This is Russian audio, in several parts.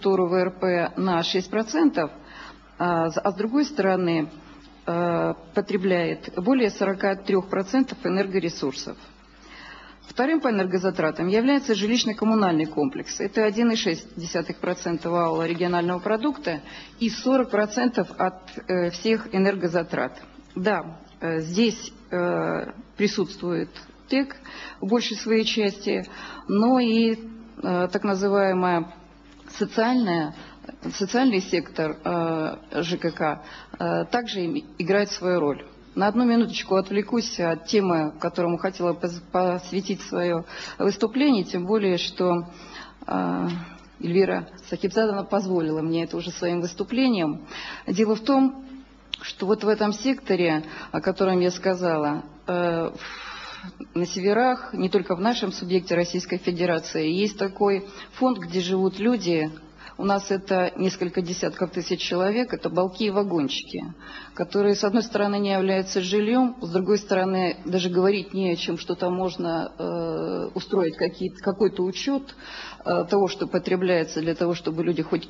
ВРП на 6%, а с другой стороны потребляет более 43% энергоресурсов. Вторым по энергозатратам является жилищно-коммунальный комплекс. Это 1,6% валового регионального продукта и 40% от всех энергозатрат. Да, здесь присутствует ТЭК в большей своей части, но и так называемая социальный сектор ЖКХ также играет свою роль. На одну минуточку отвлекусь от темы, которому хотела посвятить свое выступление, тем более, что Эльвира Сахибзадовна позволила мне это уже своим выступлением. Дело в том, что вот в этом секторе, о котором я сказала, на северах, не только в нашем субъекте Российской Федерации, есть такой фонд, где живут люди. У нас это несколько десятков тысяч человек, это балки и вагончики, которые, с одной стороны, не являются жильем, с другой стороны, даже говорить не о чем, что там можно устроить какой-то учет того, что потребляется для того, чтобы люди хоть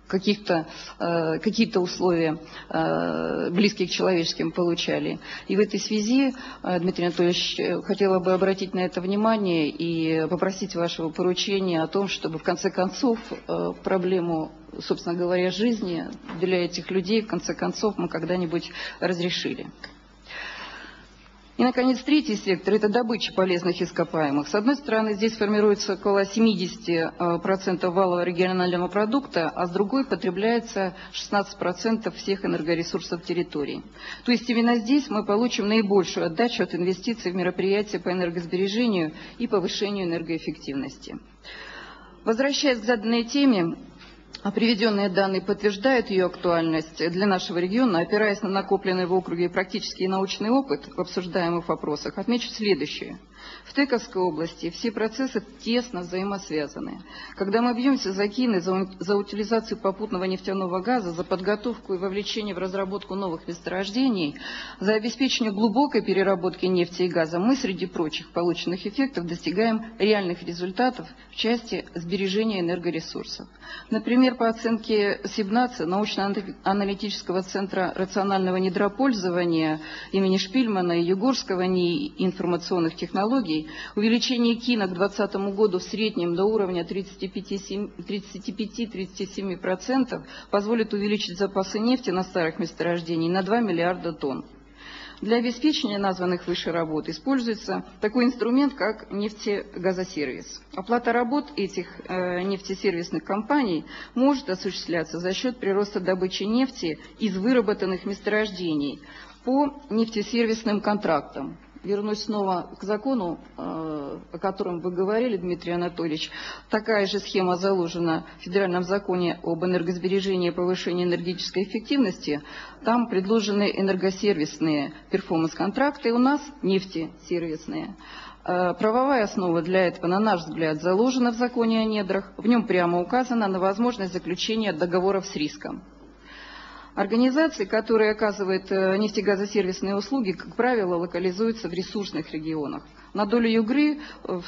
какие-то условия, близкие к человеческим, получали. И в этой связи, Дмитрий Анатольевич, хотела бы обратить на это внимание и попросить вашего поручения о том, чтобы в конце концов проблему, собственно говоря, жизни для этих людей, в конце концов, мы когда-нибудь разрешили. И, наконец, третий сектор – это добыча полезных ископаемых. С одной стороны, здесь формируется около 70% валового регионального продукта, а с другой потребляется 16% всех энергоресурсов территории. То есть именно здесь мы получим наибольшую отдачу от инвестиций в мероприятия по энергосбережению и повышению энергоэффективности. Возвращаясь к заданной теме, приведенные данные подтверждают ее актуальность для нашего региона. Опираясь на накопленный в округе практический и научный опыт в обсуждаемых вопросах, отмечу следующее. В Тыковской области все процессы тесно взаимосвязаны. Когда мы бьемся за Кины, за утилизацию попутного нефтяного газа, за подготовку и вовлечение в разработку новых месторождений, за обеспечение глубокой переработки нефти и газа, мы, среди прочих полученных эффектов, достигаем реальных результатов в части сбережения энергоресурсов. Например, по оценке СИБНАЦа, научно-аналитического центра рационального недропользования имени Шпильмана и Югорского НИИ информационных технологий, увеличение КИНа к 2020 году в среднем до уровня 35-37% позволит увеличить запасы нефти на старых месторождениях на 2 миллиарда тонн. Для обеспечения названных выше работ используется такой инструмент, как нефтегазосервис. Оплата работ этих нефтесервисных компаний может осуществляться за счет прироста добычи нефти из выработанных месторождений по нефтесервисным контрактам. Вернусь снова к закону, о котором вы говорили, Дмитрий Анатольевич. Такая же схема заложена в Федеральном законе об энергосбережении и повышении энергетической эффективности. Там предложены энергосервисные перформанс-контракты, у нас нефтесервисные. Правовая основа для этого, на наш взгляд, заложена в законе о недрах. В нем прямо указано на возможность заключения договоров с риском. Организации, которые оказывают нефтегазосервисные услуги, как правило, локализуются в ресурсных регионах. На долю Югры в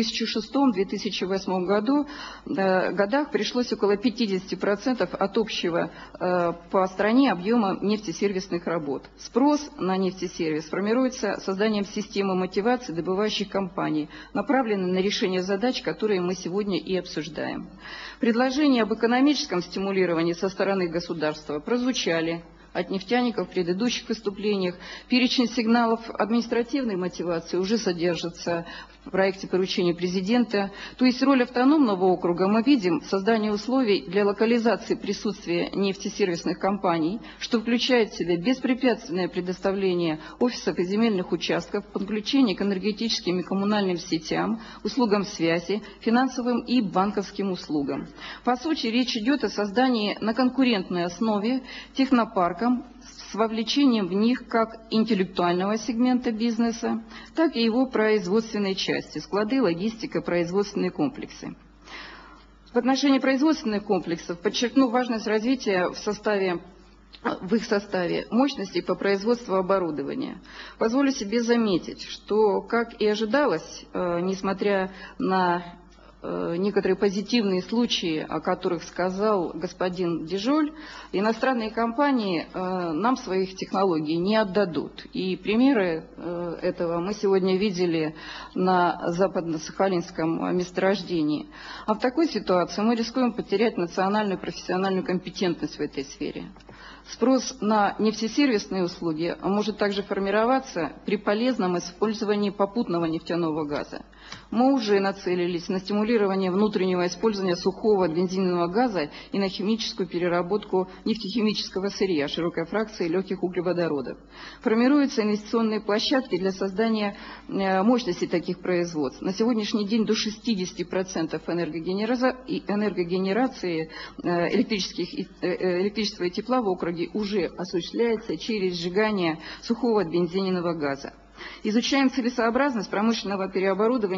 2006-2008 годах пришлось около 50% от общего по стране объема нефтесервисных работ. Спрос на нефтесервис формируется созданием системы мотивации добывающих компаний, направленной на решение задач, которые мы сегодня и обсуждаем. Предложения об экономическом стимулировании со стороны государства прозвучали от нефтяников в предыдущих выступлениях. Перечень сигналов административной мотивации уже содержится в проекте поручения президента. То есть роль автономного округа мы видим в создании условий для локализации присутствия нефтесервисных компаний, что включает в себя беспрепятственное предоставление офисов и земельных участков, подключение к энергетическим и коммунальным сетям, услугам связи, финансовым и банковским услугам. По сути, речь идет о создании на конкурентной основе технопарка, с вовлечением в них как интеллектуального сегмента бизнеса, так и его производственной части, склады, логистика, производственные комплексы. В отношении производственных комплексов подчеркну важность развития в их составе мощностей по производству оборудования. Позволю себе заметить, что, как и ожидалось, несмотря на некоторые позитивные случаи, о которых сказал господин Дежоль. Иностранные компании нам своих технологий не отдадут. И примеры этого мы сегодня видели на западно-сахалинском месторождении. А в такой ситуации мы рискуем потерять национальную профессиональную компетентность в этой сфере. Спрос на нефтесервисные услуги может также формироваться при полезном использовании попутного нефтяного газа. Мы уже нацелились на стимулирование внутреннего использования сухого бензинового газа и на химическую переработку нефтехимического сырья широкой фракции легких углеводородов. Формируются инвестиционные площадки для создания мощности таких производств. На сегодняшний день до 60% энергогенерации электричества и тепла в округе уже осуществляется через сжигание сухого бензинового газа. Изучаем целесообразность промышленного переоборудования